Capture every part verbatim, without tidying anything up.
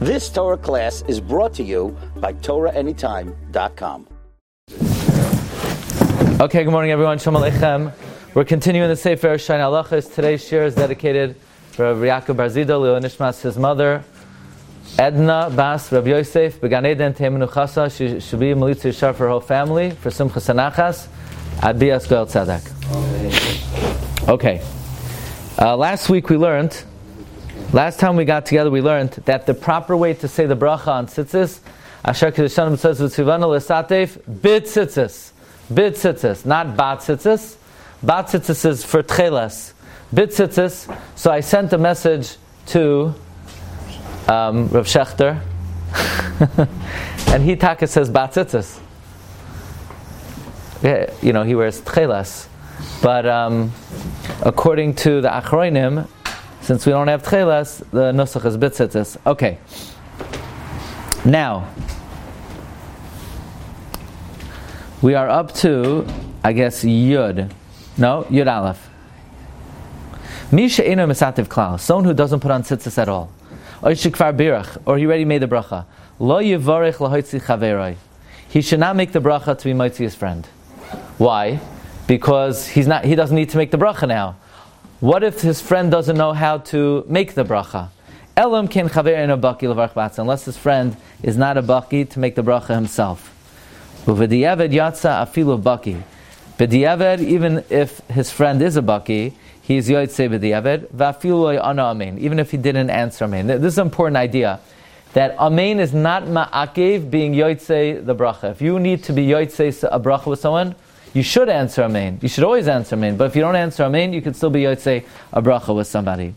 This Torah class is brought to you by Torah Anytime dot com. Okay, good morning everyone. Shalom Aleichem. We're continuing the Sefer Shain Halachos. Today's shir is dedicated for Rav Yaakov Bar Zidel, Leo Nishmas, his mother, Edna Bas Rav Yosef, Began Eden Teimenu Chasa. She should be Melitza Yishar for her whole family, for Simcha Sanachas, Ad Bias Goel Tzedek. Okay. Uh, last week we learned, last time we got together, we learned that the proper way to say the bracha on tzitzis, Asher Kedushanim says v'tzivanu l'satef bid tzitzis. Bid tzitzis, not bat tzitzis. Bat tzitzis is for tchelas. Bid tzitzis. So I sent a message to um, Rav Shechter, and he taka says bat tzitzis. Yeah, you know, he wears tchelas. But um, according to the Achronim, since we don't have tchelas, the nusach is bid tzitzis. Okay. Now, we are up to, I guess, Yud. No, Yud Aleph. Misha Eino Mesativ Klal, someone who doesn't put on tzitzis at all. Oishikvar Birach, or he already made the bracha. Lo Yivarech Lahoitzi Chaveroi. He should not make the bracha to be Moitzi his friend. Why? Because he's not. He doesn't need to make the bracha now. What if his friend doesn't know how to make the bracha? Elam ken Chaver Eino Baki Levarch Batz, unless his friend is not a Baki to make the bracha himself. Uvediavad yatsa afilu baki. Bediavad, even if his friend is a baki, he is yotzei bediavad. Vafilu ana amen, even if he didn't answer amen. This is an important idea, that amen is not ma'akev being yotzei the bracha. If you need to be yotzei a bracha with someone, you should answer amen. You should always answer amen. But if you don't answer amen, you can still be yotzei a bracha with somebody.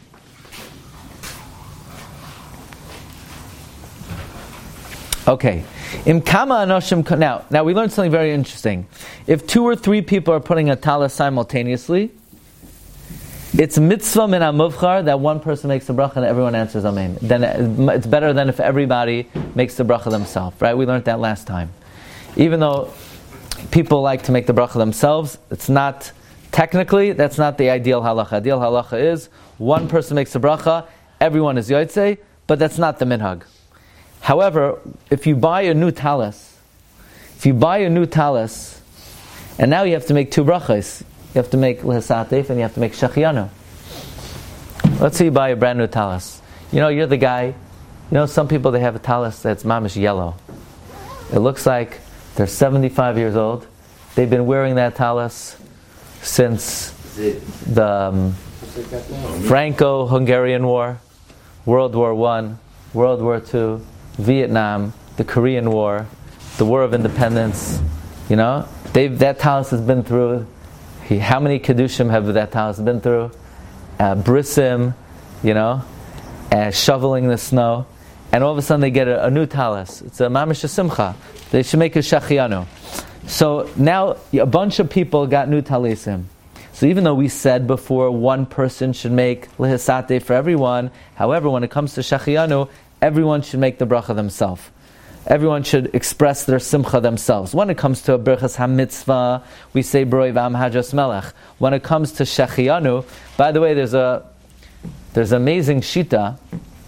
Okay. Now, now we learned something very interesting. If two or three people are putting a talis simultaneously, it's mitzvah min hamuvchar that one person makes the bracha and everyone answers amen. Then it's better than if everybody makes the bracha themselves, right? We learned that last time. Even though people like to make the bracha themselves, it's not, technically, that's not the ideal halacha. Ideal halacha is one person makes the bracha, everyone is yotzei, but that's not the minhag. However, if you buy a new talis, if you buy a new talis, and now you have to make two brachas, you have to make lehesatef and you have to make shachianu. Let's say you buy a brand new talis. You know, you're the guy, you know, some people, they have a talis that's mamish yellow. It looks like they're seventy-five years old. They've been wearing that talis since the um, Franco-Hungarian War, World War One, World War Two, Vietnam, the Korean War, the War of Independence. You know, they've, that talis has been through. He, how many kedushim have that talis been through? Uh, brisim, you know, uh, shoveling the snow, and all of a sudden they get a, a new talis. It's a mamish simcha. They should make a shachianu. So now a bunch of people got new talisim. So even though we said before one person should make lehesate for everyone, however, when it comes to shachianu, everyone should make the bracha themselves. Everyone should express their simcha themselves. When it comes to berachas hamitzvah, we say broi v'am hajas melech. When it comes to shechianu, by the way, there's a there's an amazing shita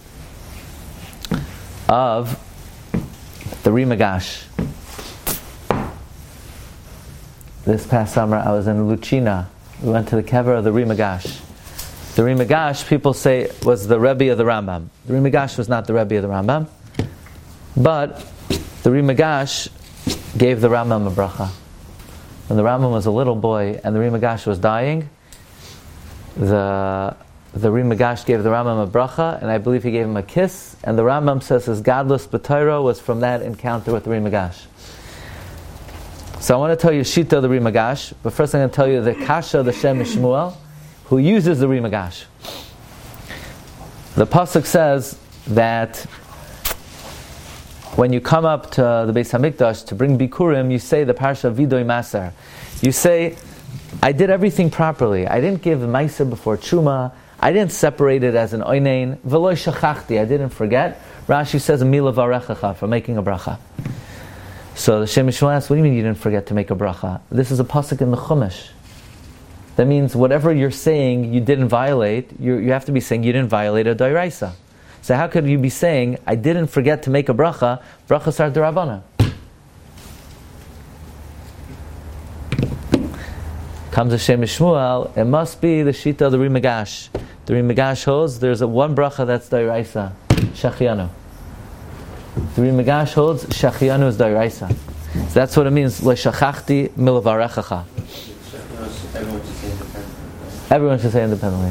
of the Rimagash. This past summer, I was in Lucina. We went to the kever of the Rimagash. The Rimagash, people say, was the Rebbe of the Rambam. The Rimagash was not the Rebbe of the Rambam, but the Rimagash gave the Rambam a bracha. When the Rambam was a little boy and the Rimagash was dying, the the Rimagash gave the Rambam a bracha, and I believe he gave him a kiss, and the Rambam says his godless b'Torah was from that encounter with the Rimagash. So I want to tell you Shita of the Rimagash, but first I'm going to tell you the Kasha of the Shem Shmuel, who uses the Rimagash. The pasuk says that when you come up to the Beis Hamikdash to bring Bikurim, you say the parsha Vidoy Maser. You say, I did everything properly. I didn't give Meiser before Truma. I didn't separate it as an oinein. V'lo shachachti. I didn't forget. Rashi says, Mila varechacha, for making a bracha. So the Shem Shmuel asks, what do you mean you didn't forget to make a bracha? This is a pasuk in the Chumash. That means whatever you're saying you didn't violate, you you have to be saying you didn't violate a doiraisa. So how could you be saying, I didn't forget to make a bracha, bracha start d'Rabbanan? Comes Hashem Shmuel, it must be the Shita of the Ri Megash. The Ri Megash holds, there's a one bracha that's d'Oraisa, Shachianu. The Ri Megash holds, Shachianu is d'Oraisa. So that's what it means, Le'shachachti milavarechacha. Everyone should say independently.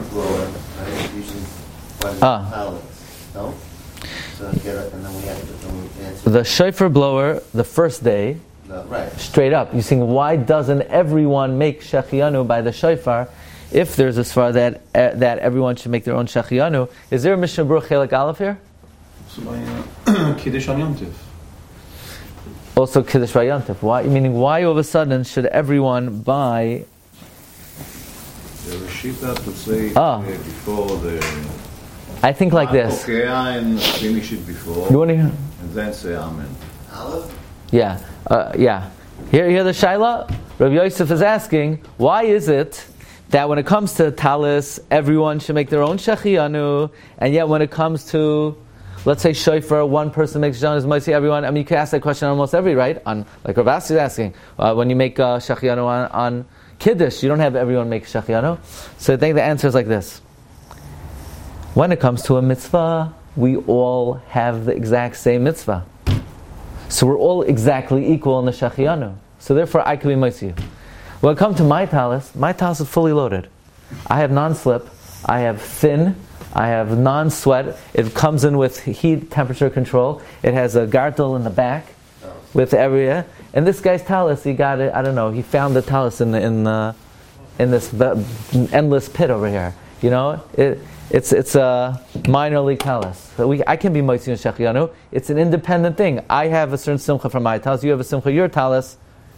Ah. No? So get it, and then we have to, then we answer. The shofar blower, the first day, No, right. straight up, you're saying, why doesn't everyone make Shechianu by the shofar? If there's a svara that uh, that everyone should make their own Shechianu, is there a Mishnah Berurah Chelik Aleph here? Kiddush on Yom Tov. Also Kiddush Vayantif. Why? Meaning, why all of a sudden should everyone buy? There's a shita to say Ah. uh, before the. I think like this. Okay, and finish it before. You want to hear? And then say Amen. Aleph? Yeah, uh, yeah. Here, here, the Shaila. Rabbi Yosef is asking, why is it that when it comes to talis, everyone should make their own shechianu, and yet when it comes to, let's say, shofar, one person makes shechianu, might say everyone. I mean, you can ask that question on almost every, right? On like Rav Asi is asking, uh, when you make uh, shechianu on, on kiddush, you don't have everyone make shechianu. So I think the answer is like this. When it comes to a mitzvah, we all have the exact same mitzvah. So we're all exactly equal in the shechianu. So therefore, I can be moitzi. When it comes to my talis, my talis is fully loaded. I have non-slip, I have thin, I have non-sweat. It comes in with heat temperature control. It has a gartel in the back with area. And this guy's talis, he got it, I don't know, he found the talis in the, in the, in this endless pit over here. You know, it, it's it's a minor league talis. So we, I can be moitzi and shechianu. It's an independent thing. I have a certain simcha from my talis. You have a simcha your talis.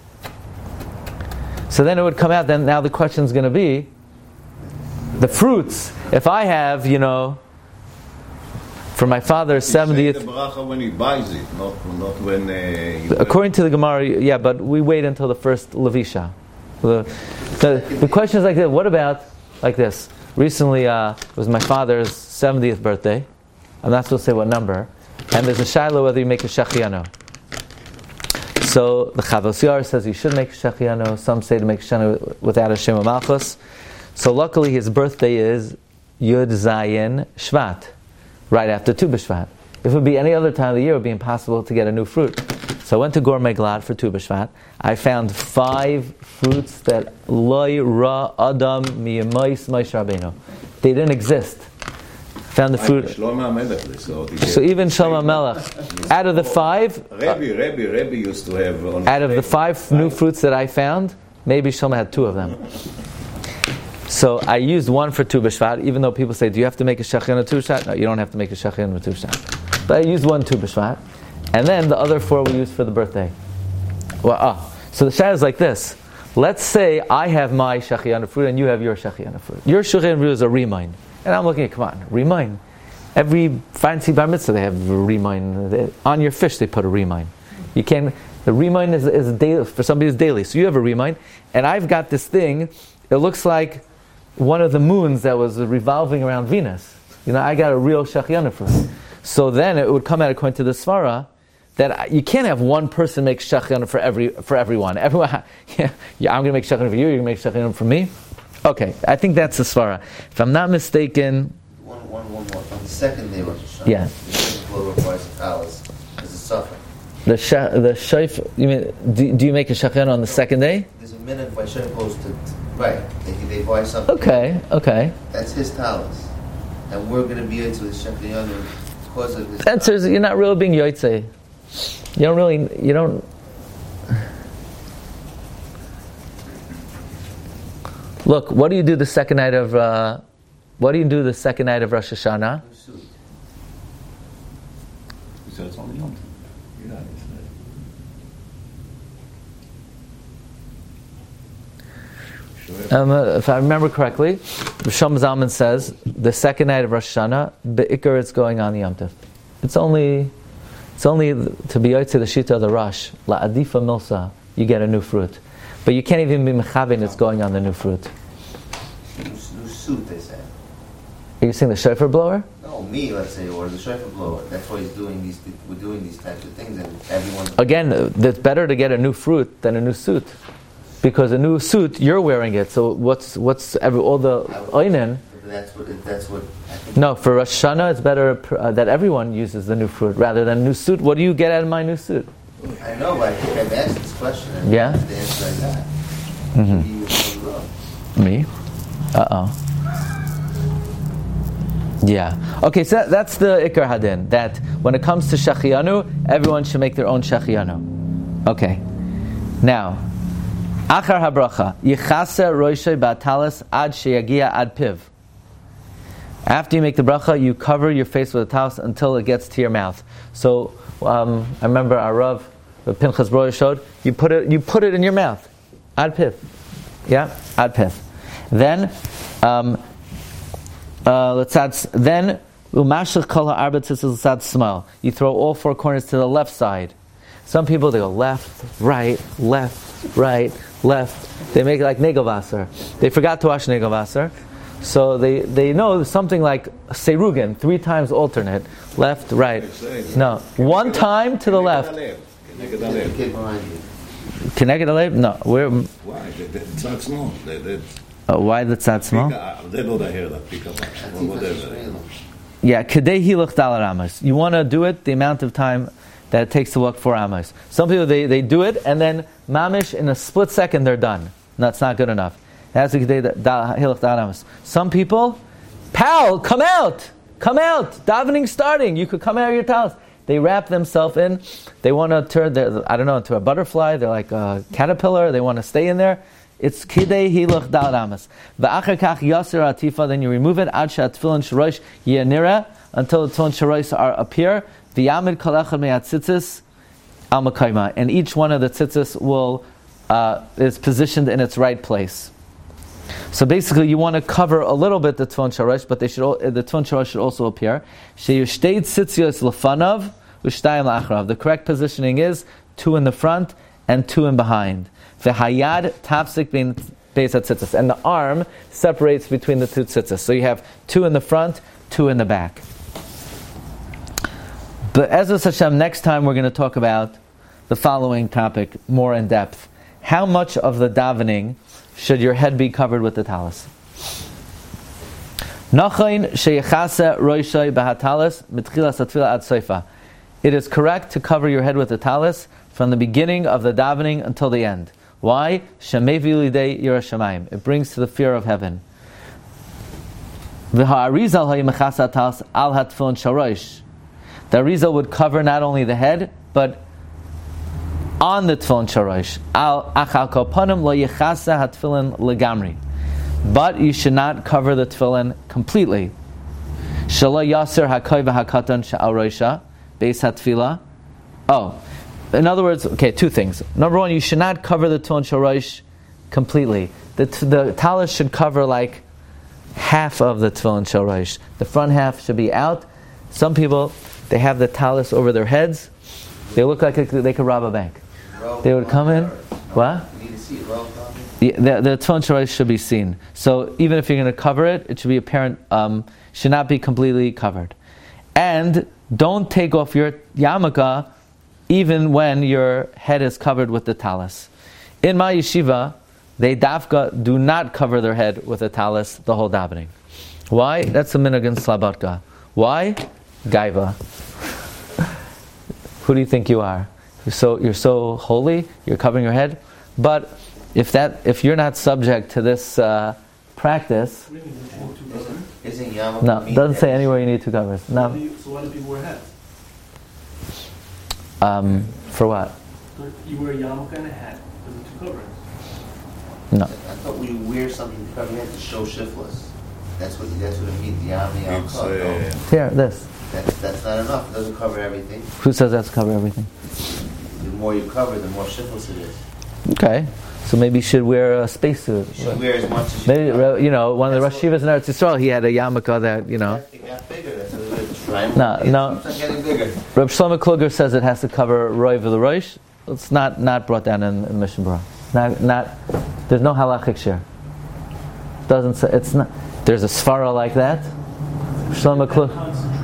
So then it would come out. Then now the question is going to be the fruits. If I have, you know, for my father's seventieth. The bracha when he buys it, not not when. Uh, he according to the Gemara, yeah, but we wait until the first levisha. The, the, the question is like this: what about like this? Recently, uh, it was my father's seventieth birthday. I'm not supposed to say what number. And there's a shaila whether you make a shechianu. So the Chavos Yair says you should make a shechianu. Some say to make shechianu without a Shem Malchus. So luckily his birthday is Yud Zayin Shvat, right after Tu B'Shvat. If it would be any other time of the year, it would be impossible to get a new fruit. So I went to Gourmet Glad for Tu B'Shvat. I found five fruits that loy ra adam miyamais Moshe Rabbeinu. They didn't exist. Found the fruit. So even Shlomo Melech, out of the five, Rebbe, Rebbe, Rebbe used to have. On out of the five new fruits that I found, maybe Shlomo had two of them. So I used one for Tu B'Shvat, even though people say, do you have to make a shechianu Tu B'Shvat? No, you don't have to make a shechianu Tu B'Shvat. But I used one Tu B'Shvat. And then the other four we used for the birthday. Well, ah, so the shayla is like this. Let's say I have my shechianu fruit and you have your shechianu fruit. Your shechianu fruit is a remind. And I'm looking at, come on, remind. Every fancy bar mitzvah they have a remind. On your fish they put a remind. You can, the remind is, is daily, for somebody who's daily. So you have a remind. And I've got this thing, it looks like one of the moons that was revolving around Venus. You know, I got a real shechianu fruit. So then it would come out according to the svara that you can't have one person make shechianu for every for everyone. Everyone, yeah, yeah I'm going to make shechianu for you. You're going to make shechianu for me. Okay, I think that's the svara. If I'm not mistaken. One, one, one more. On the second day, Rosh Hashanah, Yeah. the blow requires a talis. There's a suffering. The sh- the shayf. You mean? Do, do you make a shechianu on the second day? There's a minute by Shem goes to right. They, they buy something. Okay, okay. That's his talis, and we're going to be into the shechianu because of his. The answer is you're not really being yotzei. You don't really. You don't. Look, what do you do the second night of? Uh, what do you do the second night of Rosh Hashanah? He said it's only Yom Tov. Yeah, he said. Um, uh, if I remember correctly, Shlomo Zalman says the second night of Rosh Hashanah, be'ikar it's going on the Yom Tov. It's only, it's only to be yotzei the shita of the Rosh la adifa milsa. You get a new fruit, but you can't even be mechaven. It's going on the new fruit. New, new suit, they say. Are you saying the shofar blower? No, me, let's say, or the shofar blower. That's why he's doing these. We're doing these types of things, and everyone. Again, it's better to get a new fruit than a new suit, because a new suit you're wearing it. So what's what's every, all the oinen? That's what. That's what. I think No, for Rosh Hashanah, it's better uh, that everyone uses the new fruit rather than a new suit. What do you get out of my new suit? I know, but I think I've asked this question. And Yeah? The answer I got. Mm-hmm. Me? Uh oh. Yeah. Okay, so that, that's the Ikar Hadin. That when it comes to Shechianu, everyone should make their own Shechianu. Okay. Now, Achar habracha yichase roishay ba'talis ad sheyagia ad piv. After you make the bracha, you cover your face with a talis until it gets to your mouth. So um, I remember our Rav, the Pinchas Brother showed you put it you put it in your mouth, ad piv. Yeah, ad piv. Then um, uh, let's add then umashlich kol ha'arba tzitzis l'tzad smile. You throw all four corners to the left side. Some people they go left, right, left, right, left. They make it like negelvasser. They forgot to wash negelvasser. So they, they know something like Serugen, three times alternate, left, right. No, one time to the left. Keneged alev? No, we're. Why? It's not small. They, they, Uh, why that's that small? they know the hair that pick up. Yeah, kedei hilach dal amos. You want to do it the amount of time that it takes to walk four amos. Some people they, they do it and then mamish in a split second they're done. That's not good enough. That's the kedei hilach dal amos. Some people, pal, come out, come out. Davening starting. You could come out of your towels. They wrap themselves in. They want to turn their, I don't know, into a butterfly. They're like a caterpillar. They want to stay in there. It's kidei hilach dal ramas. Va'achar kach yasir atifa. Then you remove it. Ad she'at tefillin shorosh yenira, until the tefillin shorosh are appear. V'yamid kol echad me'atzitzis al makayma. And each one of the tzitzis will uh, is positioned in its right place. So basically, you want to cover a little bit the tefillin shorosh, but they should all, the tefillin shorosh should also appear. Sheyushtei tzitzios lefanav u'shtayim la'acharav. The correct positioning is two in the front and two in behind. V'hayad tafsik bein beis hatzitzis, and the arm separates between the two tzitzis. So you have two in the front, two in the back. But Ezras Hashem, next time we're going to talk about the following topic more in depth. How much of the davening should your head be covered with the talis? Nachain sheyechase roishay b'hatalis mitchilas hatfilah ad soifa. It is correct to cover your head with the talis from the beginning of the davening until the end. Why? Shemevi lidei yira shamayim. It brings to the fear of heaven. V'ha'arizal ha'yimechasa talis al hatfilin sharosh. The arizal would cover not only the head, but on the tefillin sharosh. Al achal kopanim lo yechasa hatfilin legamri. But you should not cover the tefillin completely. Shelo yaser hakoy v'hakatan she'al roisha beis hatfilah. Oh, in other words, okay, two things. Number one, you should not cover the tefillin sharosh completely. The the talis should cover like half of the tefillin sharosh. The front half should be out. Some people, they have the talis over their heads. They look like they could rob a bank. They would come in. What? The, the, the tefillin sharosh should be seen. So even if you're going to cover it, it should be apparent. Um, should not be completely covered. And don't take off your yarmulke even when your head is covered with the talis. In my yeshiva, they dafka do not cover their head with a talis the whole davening. Why? That's a minhag in Slabodka. Why? Gaiva. Who do you think you are? You're so you're so holy. You're covering your head. But if that if you're not subject to this uh, practice, no, it doesn't say anywhere you need two covers. No. So why do people wear hats? Um, for what? You wear a yarmulke and a hat. Those are two coverings. No. I thought we wear something to cover your head to show shiftless. That's what that's what it means. The yarmulke. It's, uh, Here, this. That's that's not enough. It doesn't cover everything. Who says that's cover everything? The more you cover, the more shiftless it is. Okay. So maybe you should wear a spacesuit. You should wear as much as you Maybe, can. you know, one of the Rosh Yeshivas in Eretz Yisrael, he had a yarmulke that, you know. It got bigger. That's what it is. Right? No, It no. keeps on getting bigger. Reb Shlomo Kluger says it has to cover Roy V'Leroish. It's not not brought down in, in Mishnah Berurah. Not not. There's no halachic share. Doesn't say it's not. There's a svara like that. Shlomo Kluger.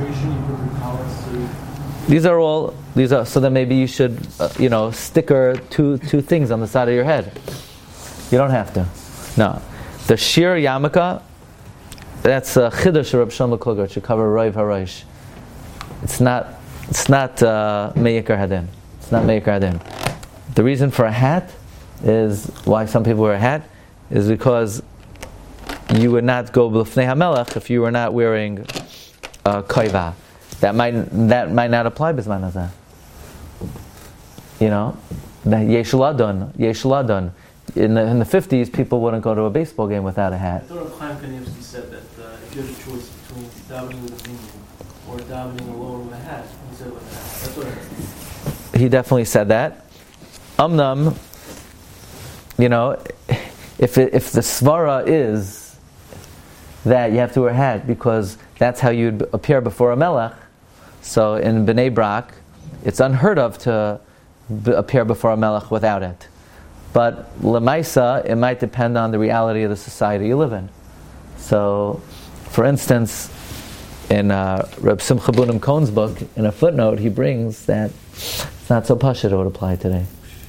These are all, these are, so then maybe you should, uh, you know, sticker two two things on the side of your head. You don't have to. No. The Shir Yarmulke, that's a Chiddush of Reb Shlomo Kluger. It should cover Roiv HaRosh. It's not, it's not uh, Meikar Hadin. It's not Meikar Hadin. The reason for a hat is, why some people wear a hat, is because you would not go B'lefnei HaMelech if you were not wearing a koiva. That might that might not apply B'zman Hazeh. You know, Yeshul Adon, Yeshul Adon. In the in the fifties, people wouldn't go to a baseball game without a hat. I thought Reb Chaim Kanievsky said that uh, if you had a choice between davening with a minion or davening alone with a hat, he said with a hat. That's what I heard. He definitely said that. Umnam, you know, if it, if the svara is that you have to wear a hat because that's how you'd appear before a melech, so in Bnei Brak, it's unheard of to b- appear before a melech without it. But lemaisa, it might depend on the reality of the society you live in. So, for instance, in uh, Reb Simcha Bunim Cohn's book, in a footnote, he brings that it's not so pashut it would apply today.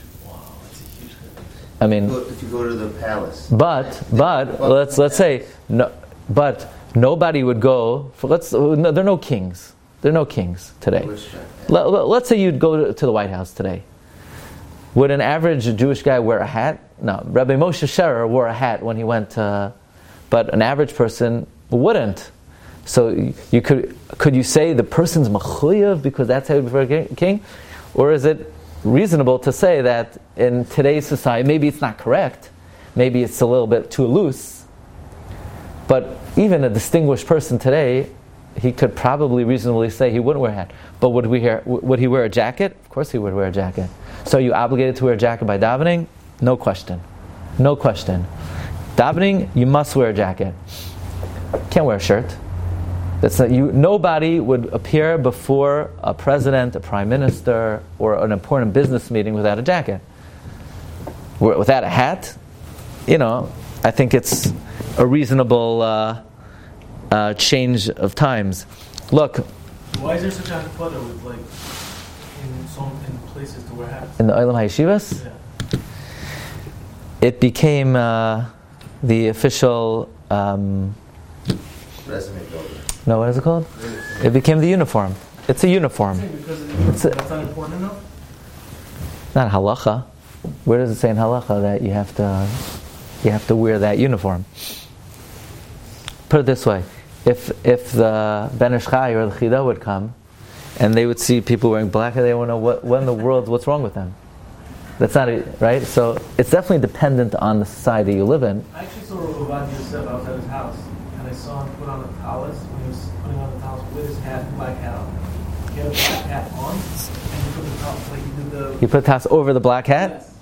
I mean, if you go to the palace, but but let's let's say no, but nobody would go. For, let's no, there are no kings. There are no kings today. Let, let's say you'd go to, to the White House today. Would an average Jewish guy wear a hat? No. Rabbi Moshe Scherer wore a hat when he went, uh, but an average person wouldn't. So you could could you say the person's mechuyev because that's how you prefer a king, or is it reasonable to say that in today's society, maybe it's not correct, maybe it's a little bit too loose, but even a distinguished person today, he could probably reasonably say he wouldn't wear a hat. But would we hear, would he wear a jacket? Of course he would wear a jacket. So are you obligated to wear a jacket by davening? No question. No question. Davening, you must wear a jacket. Can't wear a shirt. That's not, you. Nobody would appear before a president, a prime minister, or an important business meeting without a jacket. Without a hat, you know, I think it's a reasonable uh, uh, change of times. Look. Why is there such a hakpada with like in some in places to wear hats? In the Olam HaYeshivas? Yeah. It became uh, the official. Um, resume builder. No, what is it called? It became the uniform. It's a uniform. Because of the uniform, It's a, that's not important enough? not halacha. Where does it say in halacha that you have to you have to wear that uniform? Put it this way: if if the Ben Ish Chai or the Chida would come, and they would see people wearing black, they would know what, what in the world, what's wrong with them. That's not it, right? So it's definitely dependent on the society you live in. I actually saw Rav Ovadia Yosef outside his house, and I saw him put on a tallis when he was putting on the tallis with his hat, black hat on. He had a black hat on, and he put the tallis like he did the. You put tas over the black hat. Yes.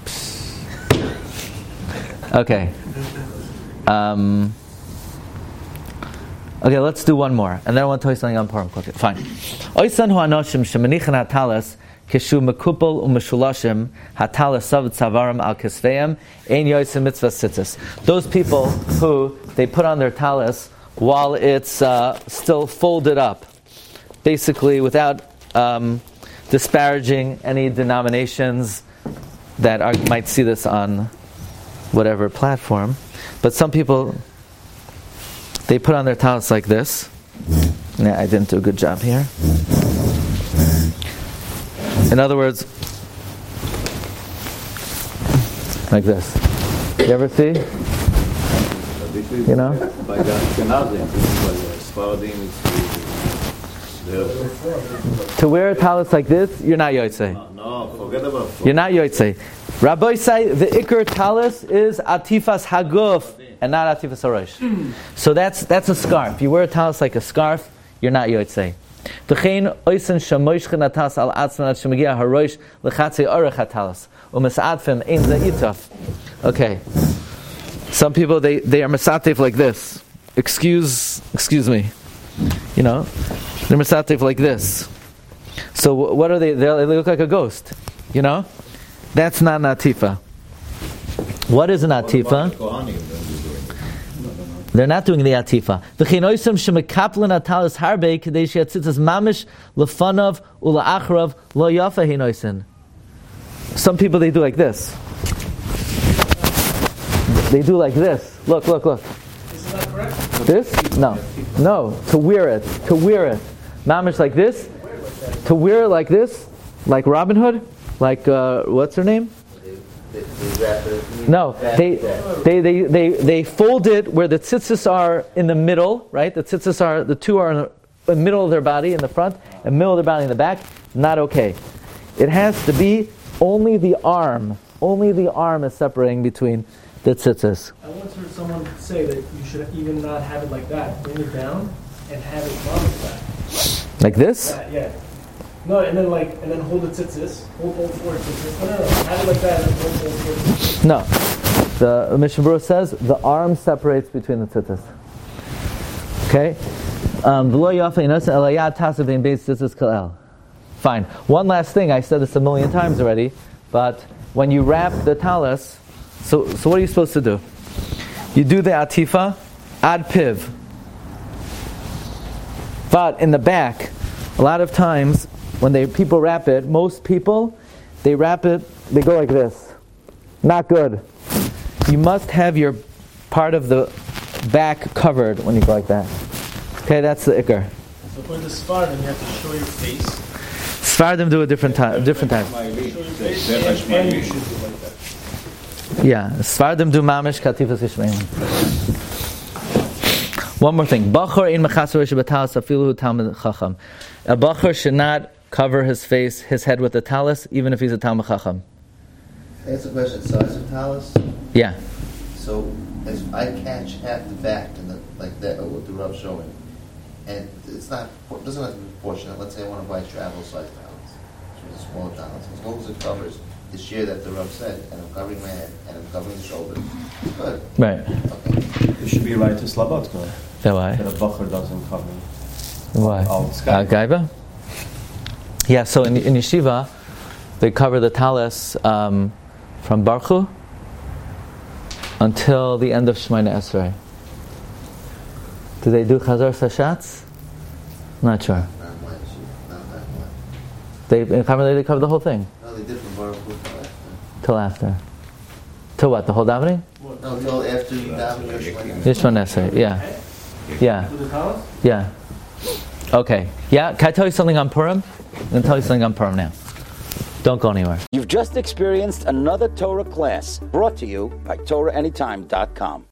Okay. Um, okay, let's do one more, and then I want to tell you something on Purim quickly. Fine. Oisan hu anoshim shemanichan hatalas kishu mekupol umeshulashim hatalas sav tzavarim al kisveim ein yoysim mitzvah tzitzis. Those people who they put on their talis while it's uh, still folded up, basically without um, disparaging any denominations that are, might see this on whatever platform, but some people, they put on their talis like this. Yeah, I didn't do a good job here. In other words, like this. You ever see? You know? By the Ashkenazim, by the Sfaradim, it's To wear a talis like this, you're not yotzei. no, forget about You're not yotzei. Rabbi say the ikar talis is atifas haguf and not atifas harosh. So that's that's a scarf. You wear a talis like a scarf, you're not yotzei. V'chein oisen shamoishchen atas al atzman at shemagia harosh lechatzei orech hatalis u'misatfim ein zeitaf. Okay. Some people they they are misatif like this. Excuse excuse me. You know, they're misatif like this. So what are they? They look like a ghost. You know. That's not an atifa. What is an atifa? They're not doing the atifa. V'chinoisem shemekaplan atalis harbe kadei she'atzitzas mamish lefanav ula'achrav lo yafa hinoisen. Some people, they do like this. They do like this. Look, look, look. Is that correct? This? No. No. To wear it. To wear it. Mamish like this. To wear it like this. Like Robin Hood. Like, uh, what's her name? They, they wrap it. No, they, they they they they fold it where the tzitzis are in the middle, right? The tzitzis are, the two are in the, the middle of their body in the front, and middle of their body in the back. Not okay. It has to be only the arm. Only the arm is separating between the tzitzis. I once heard someone say that you should even not have it like that. Bring it down and have it like that. Like this? That, yeah. No, and then like, and then hold the tzitzis. Hold all four tzitzis. No, no, no. Have it like that and then hold all four tzitzis. No. The Mishnah Berurah says the arm separates between the tzitzis. Okay? Um, Fine. One last thing. I said this a million times already, but when you wrap the talis, so so what are you supposed to do? You do the atifa, ad piv. But in the back, a lot of times when they people wrap it, most people, they wrap it, they go like this. Not good. You must have your part of the back covered when you go like that. Okay, that's the ikar. So for the Sfardim, you have to show your face. Sfardim do a different time. Different time. Show your face and, and you should do it like that. Yeah, Sfardim do mamish katifas yishmeim. One more thing. Bachor in mechasar shebatalis afilu talmid chacham. A bachor should not cover his face, his head with the talis, even if he's a talmid chacham. That's a question. Size of talus. Yeah. So as I catch half the back and the, like that, what the Rav showing, and it's not, it doesn't have to be proportionate. Let's say I want to buy travel size talus, which is a small talus. As long as it covers the shear that the Rav said, and I'm covering my head and I'm covering the shoulders, it's good. Right. Okay. It should be right to Slabotka. That why? That a bacher doesn't cover. Why? Oh, Uh, Gaiba? Yeah, so in, in yeshiva, they cover the talis um, from Baruch until the end of Shemoneh Esrei. Do they do Chazar Sashatz? Not sure. Not much. Not that much. They in Carmel they cover the whole thing No, they did from Baruch Hu till after. till after. Till what? The whole davening? No, till after you daven your Shemoneh. Shemoneh Esrei. Yeah, yeah, With the talus? yeah. Okay. Yeah. Can I tell you something on Purim? I'm going to tell you something on Purim now. Don't go anywhere. You've just experienced another Torah class brought to you by Torah Anytime dot com.